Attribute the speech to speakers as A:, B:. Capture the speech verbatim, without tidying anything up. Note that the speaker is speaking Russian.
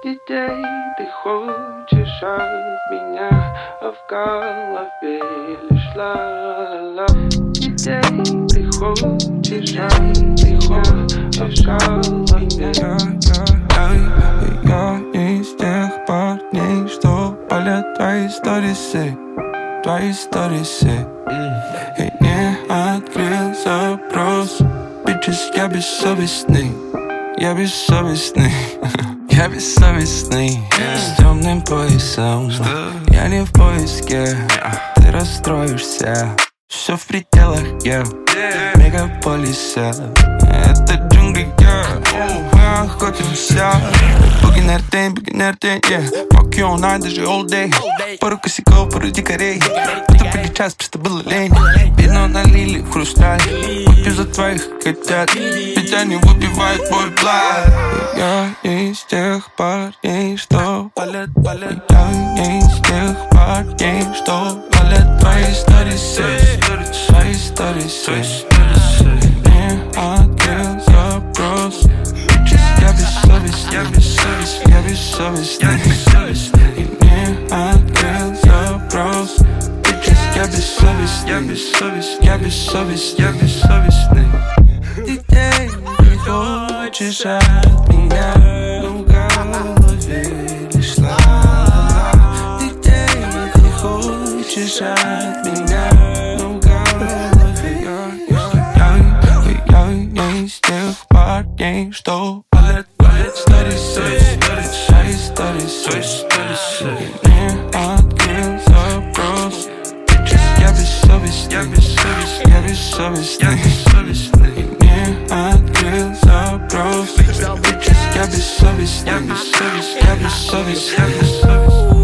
A: Детей ты хочешь от меня, а в голове лишь ла-ла-ла. Детей ты хочешь от меня, а в голове.
B: Я не из тех парней, что палят твои сторисы, твои сторисы. И не открыл запрос. Bitches, я бессовестный, я бессовестный. Я бессовестный, с темным поясом. Я не в поиске, ты расстроишься. Все в пределах, я в мегаполисе. Это джунгли, я, мы охотимся. Бугинер день, бугинер день, yeah. Fuck you all night, даже all day. Пару косяков, пару дикарей. Это были час, просто было лень. Вино налили в хрусталь. Выпью за твоих котят, ведь они выпивают мой блад. Я не из тех парней, что палят, палят. Я не из тех парней, что палят твои сторисы, свои сторисы. Не открыл запрос. Я бессовестный, я бессовестный, я бессовестный. И не открыл запрос. Я бессовестный, я бессовестный, я бессовестный, я бессовестный. Детей не хочешь от меня, но в голове лишь ла-ла-ла. Детей не хочешь от меня, но в голове. Я не из тех парней, что палят, палят сторисы, свои сторисы. Не открыл запрос. Я бессовестный, я бессовестный, я бессовестный, я бессовестный. И не открыл запрос. Я бессовестный, я бессовестный, я бессовестный, я бессовестный.